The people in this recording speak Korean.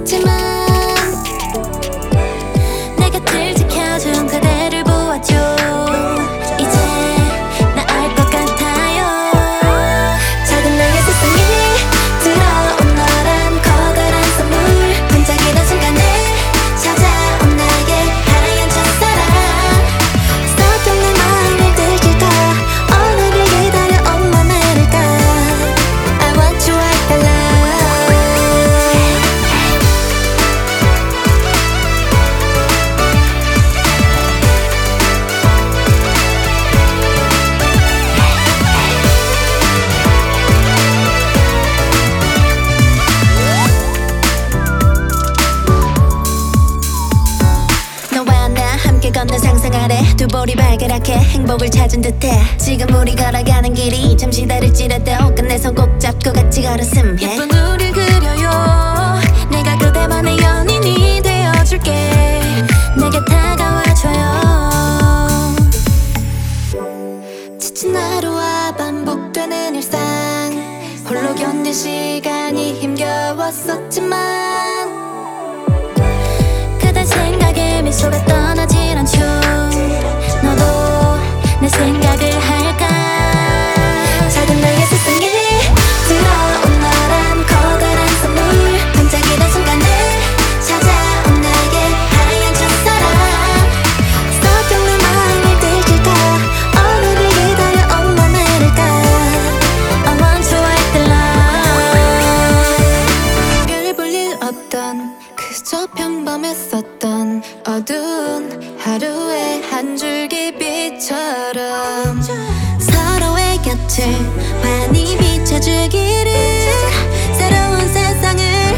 없었지만 내 곁을 지켜준 그대를 보았죠. 이제 나 알 것 같아요. 작은 나의 세상에 들어온 너란 커다란 선물. 반짝이던 순간에 찾아온 나의 하얀 첫사랑. 썼던 내 마음을 들킬까 오늘을 기다려 엄마 내릴까. I want you like the love. 너와 나 함께 걷는 상상 아래 두 볼이 발그랗게 행복을 찾은 듯해. 지금 우리 걸어가는 길이 잠시 다를지라도 끝내 손 꼭 잡고 같이 걸었음 해. 예쁜 우릴 그려요. 내가 그대만의 연인이 되어줄게. 내게 다가와줘요. 지친 하루와 반복되는 일상. 홀로 견딘 시간이 힘겨웠었지만 그대 생각에 미소가 떠나질 않죠. 너도 내 생각을 할까. 작은 나의 세상에 들어온 너란 커다란 선물. 반짝이던 순간에 찾아온 나의 하얀 첫사랑. 썼던 내 마음을 들킬까 오늘을 기다려 엄마 내릴까. I want you like the love. 별 볼 일 없던 그저 평범했었던 어두운 하루의 한 줄기 빛처럼 서로의 곁을 환히 비춰주기를. 새로운 세상을